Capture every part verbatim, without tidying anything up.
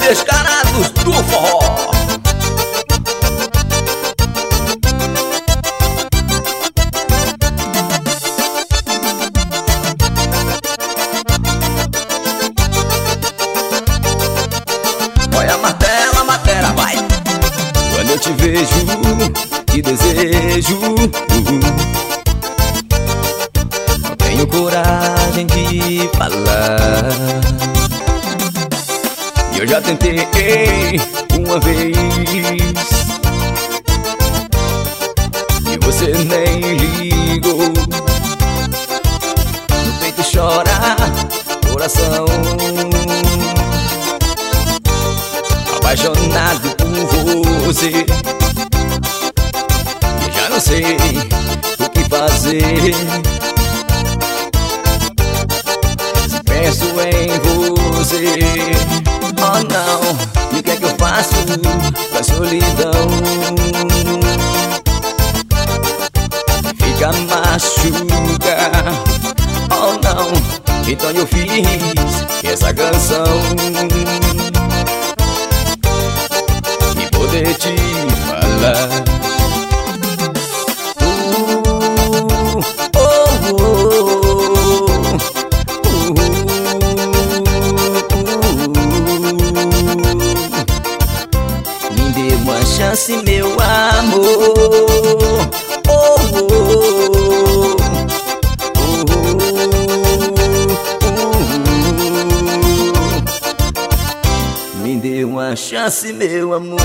Descarados do Forró. Olha a martela, a martela, vai. Quando eu te vejo, te desejo. Não tenho coragem de falar. E eu já tentei uma vez e você nem ligou. No peito chora, coração apaixonado por você. E eu já não sei o que fazer. Se penso em você, oh não, e o que é que eu faço com a solidão? Fica machuca, oh não, então eu fiz essa canção e poder te falar. Uh, oh, oh, uh, Me dê uma chance, meu amor. Oh, oh, oh, oh. Me dê uma chance, meu amor.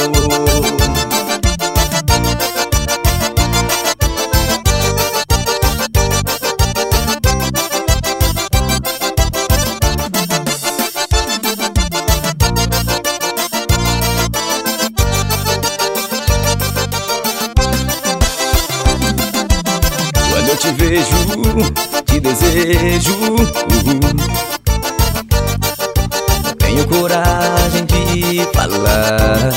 Quando eu te vejo, te desejo. Não tenho coragem de falar.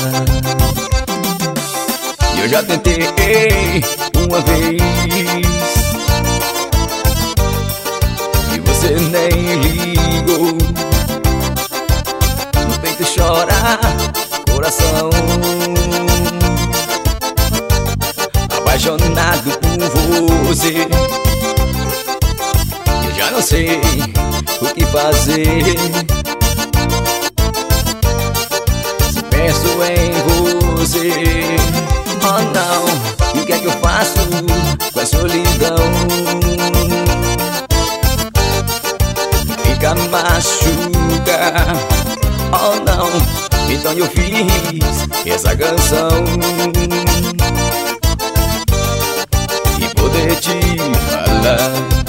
E eu já tentei uma vez e você nem ligou. No peito chora, coração apaixonado por você. Eu já não sei o que fazer. Se penso em você, oh não, e o que é que eu faço com a solidão? Fica machuca, oh não, então eu fiz essa canção e poder te falar.